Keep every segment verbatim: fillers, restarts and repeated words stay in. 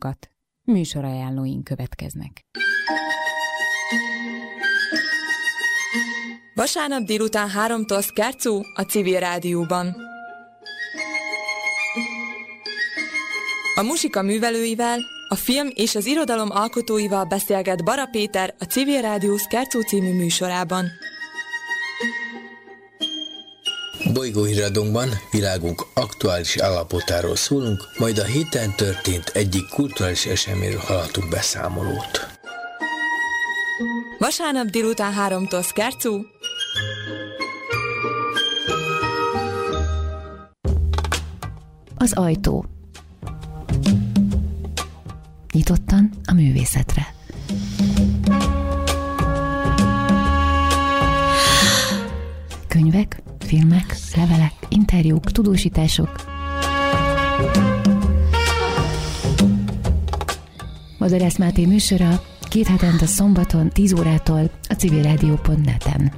magunkat. Műsorajánlóink következnek. Vasárnap délután háromtól Skercó a Civil Rádióban. A muzsika művelőivel, a film és az irodalom alkotóival beszélget Bara Péter a Civil Rádió Skercó című műsorában. Bolygóhíradónkban világunk aktuális állapotáról szólunk, majd a héten történt egyik kulturális eseményről hallhatunk beszámolót. Vasárnap délután háromtól Skercó. Az ajtó. Nyitottan a művészetre. Könyvek, filmek, levelek, interjúk, tudósítások. Madarász Máté műsora két hetente szombaton tíz órától a civilrádió pont net-en.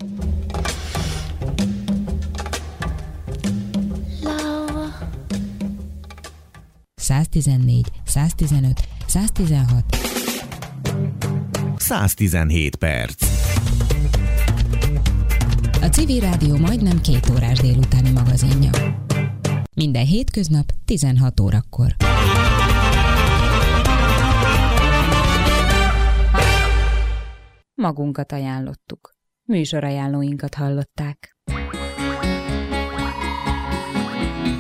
száztizennégy, száztizenöt, száztizenhat. száztizenhét perc. A Civil Rádió majdnem két órás délutáni magazinja. Minden hétköznap tizenhat órakor. Magunkat ajánlottuk. Műsorajánlóinkat hallották.